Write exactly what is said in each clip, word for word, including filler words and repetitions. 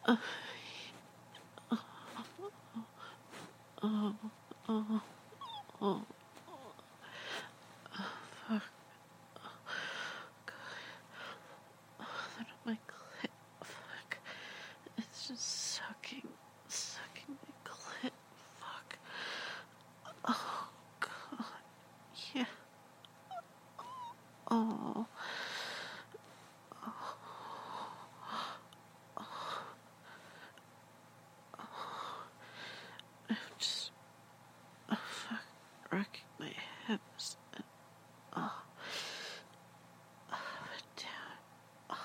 Uh, oh, oh, oh, fuck. That on my clit. Fuck. It's just sucking, sucking my clit. Fuck. Oh, God. Yeah. Oh. I'm just, oh, fuck, rocking my hips. And, oh, up and down. Oh,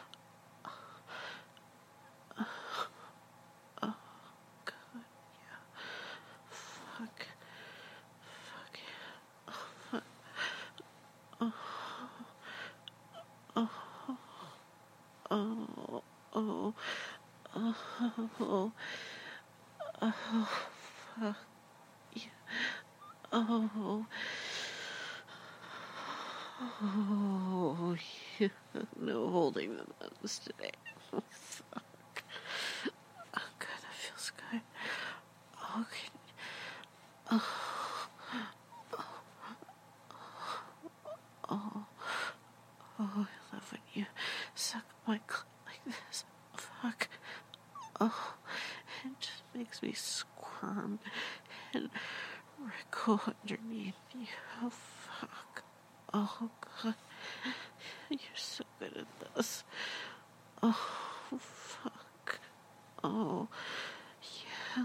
oh, God, yeah. Fuck. Fuck. Oh, fuck. Oh, oh, oh, oh, oh, oh, fuck. Yeah. Oh, oh, yeah. No holding the nuns today. Oh, fuck. Oh, God, that feels good. Okay. Oh, oh, oh, I love when you suck my clit like this. Fuck. Oh, it just makes me squirm and wrinkle underneath you. Oh, fuck. Oh, God. You're so good at this. Oh, fuck. Oh, yeah.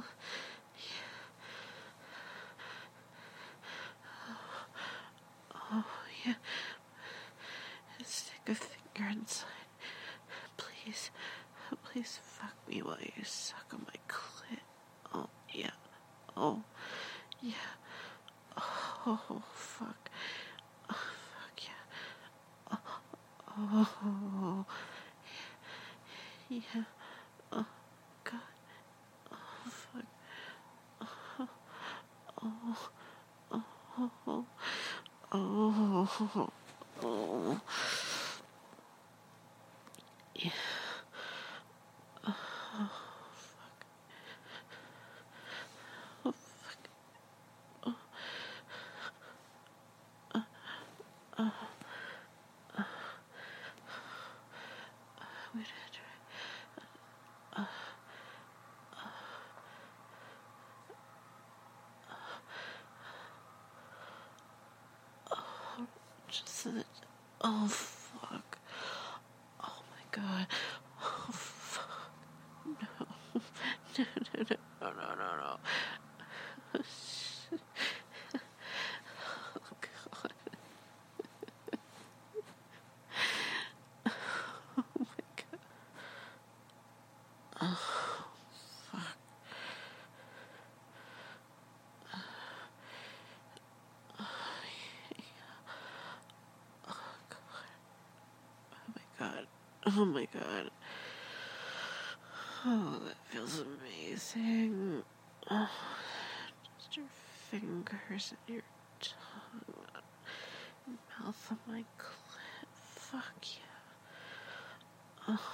Oh, yeah. Stick a finger inside. Please. Please fuck me while you suck on my clit. Oh, yeah. Oh, yeah. Oh, fuck. Oh, fuck, yeah. Oh, oh, yeah. Oh, God. Oh, fuck. Oh, oh, oh, oh, oh. Yeah. Oh, fuck. Oh, fuck. Oh, uh, uh, uh, I'm gonna try. Uh, oh, just that. Oh, fuck. Oh, my God. Oh, fuck. No. No, no, no, no, no, no, no. Oh, God. Oh, my God. Oh, fuck. Oh, my God. Oh, my God. Oh, that feels amazing. Oh, just your fingers and your tongue, mouth on my clit. Fuck yeah. Oh,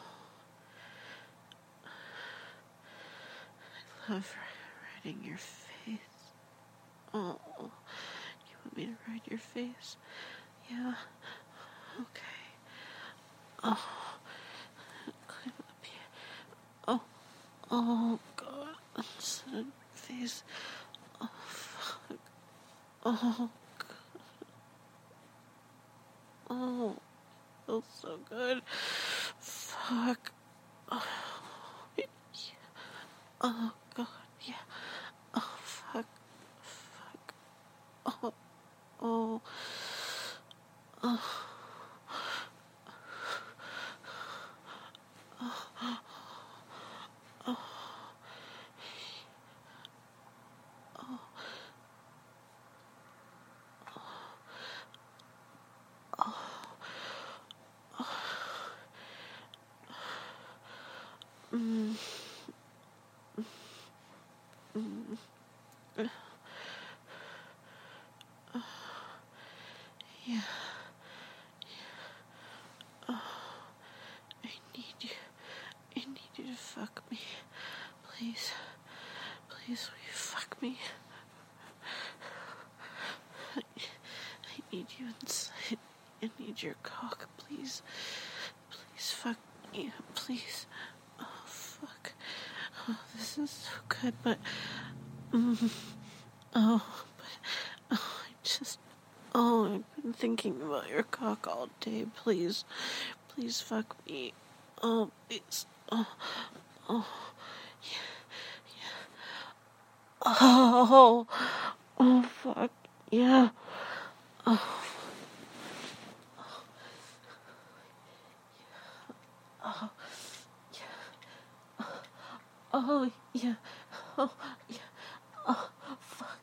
I love riding your face. Oh, you want me to ride your face? Yeah. Okay. Oh, climb up here. Oh, oh, God. Sit on your face. Oh, fuck. Oh, God. Oh, feels so good. Fuck. Oh, yeah. Oh, God, yeah. Oh, fuck. Fuck. Oh, oh, oh. Mm. Mm. Yeah. Oh, I need you. I need you to me. I, I need you inside. I need your cock, please. Please fuck me, please. Oh, fuck. Oh, this is so good, but... Mm, oh, but... Oh, I just... Oh, I've been thinking about your cock all day. Please. Please fuck me. Oh, please. Oh, oh. Yeah, yeah. Oh, oh, fuck. Yeah. Oh. Oh, yeah. Oh, yeah. Oh, yeah. Oh, fuck.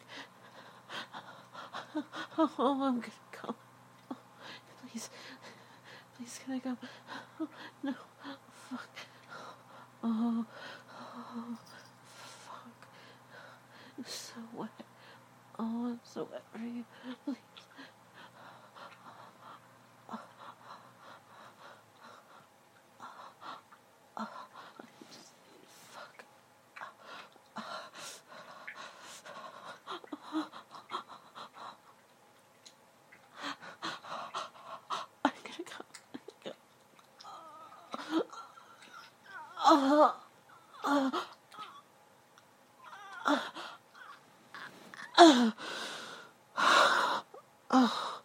Oh, I'm gonna go. Oh, please. Please, can I go? Oh, no. Fuck. Oh, oh, fuck. I'm so wet. Oh, I'm so wet for you. Please. I'm gonna go. Oh, oh, oh, oh, oh.